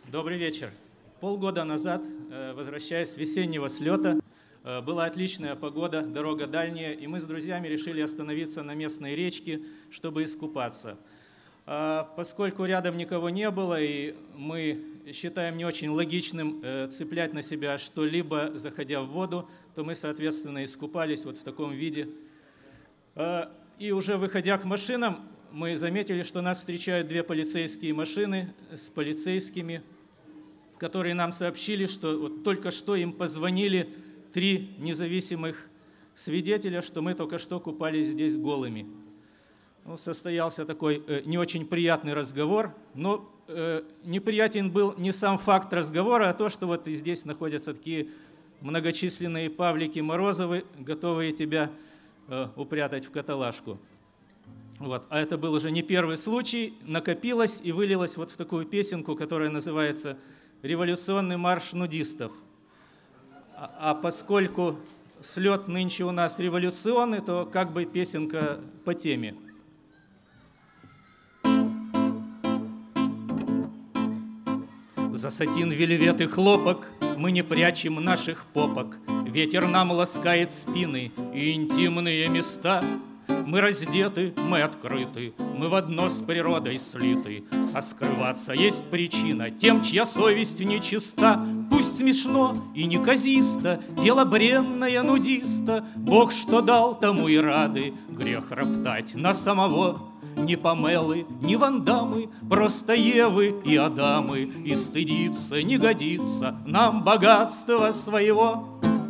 Добрый вечер. Полгода назад, возвращаясь с весеннего слета, была отличная погода, дорога дальняя, и мы с друзьями решили остановиться на местной речке, чтобы искупаться. Поскольку рядом никого не было, и мы считаем не очень логичным цеплять на себя что-либо, заходя в воду, то мы, соответственно, искупались вот в таком виде. И уже выходя к машинам, мы заметили, что нас встречают две полицейские машины с полицейскими, которые нам сообщили, что вот только что им позвонили 3 независимых свидетеля, что мы только что купались здесь голыми. Ну, состоялся такой не очень приятный разговор, но неприятен был не сам факт разговора, а то, что вот и здесь находятся такие многочисленные Павлики Морозовы, готовые тебя упрятать в каталажку. Вот. А это был уже не первый случай, накопилось и вылилось вот в такую песенку, которая называется «Революционный марш нудистов». А поскольку слет нынче у нас революционный, то как бы песенка по теме. За сатин, вельвет и хлопок мы не прячем наших попок. Ветер нам ласкает спины и интимные места. Мы раздеты, мы открыты, мы в одно с природой слиты. А скрываться есть причина тем, чья совесть нечиста. Пусть смешно и неказисто, тело бренное нудиста. Бог что дал, тому и рады, грех роптать на самого. Ни Памелы, ни Вандамы, просто Евы и Адамы. И стыдиться не годится нам богатства своего.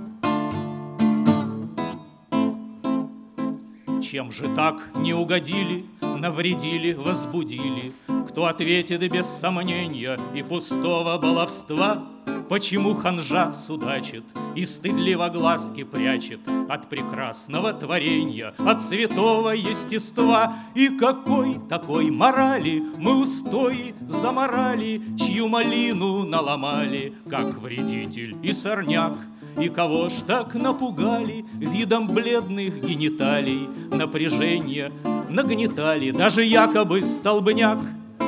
Чем же так не угодили, навредили, возбудили? Кто ответит без сомнения и пустого баловства? Почему ханжа судачит и стыдливо глазки прячет от прекрасного творения, от святого естества? И какой такой морали мы устои заморали, чью малину наломали, как вредитель и сорняк? И кого ж так напугали видом бледных гениталий? Напряжение нагнетали даже якобы столбняк.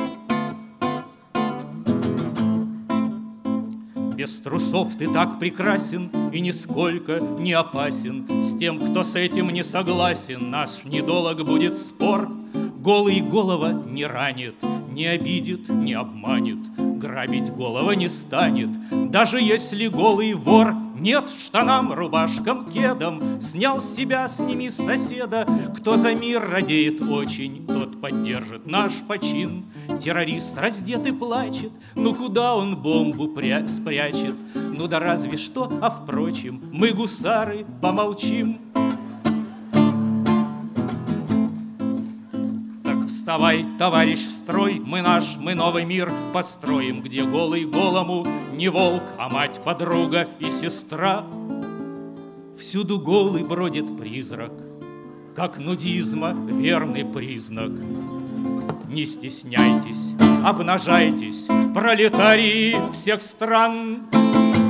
Без трусов ты так прекрасен и нисколько не опасен. С тем, кто с этим не согласен, наш недолог будет спор. Голый голова не ранит, не обидит, не обманет. Грабить голова не станет, даже если голый вор. Нет, штанам, рубашкам, кедам снял с себя, сними с соседа. Кто за мир радеет очень, тот поддержит наш почин. Террорист раздет и плачет, ну куда он бомбу спрячет? Ну да разве что, а впрочем, мы, гусары, помолчим. Вставай, товарищ, в строй, мы новый мир построим, где голый голому не волк, а мать-подруга и сестра. Всюду голый бродит призрак, как нудизма верный признак. Не стесняйтесь, обнажайтесь, пролетарии всех стран.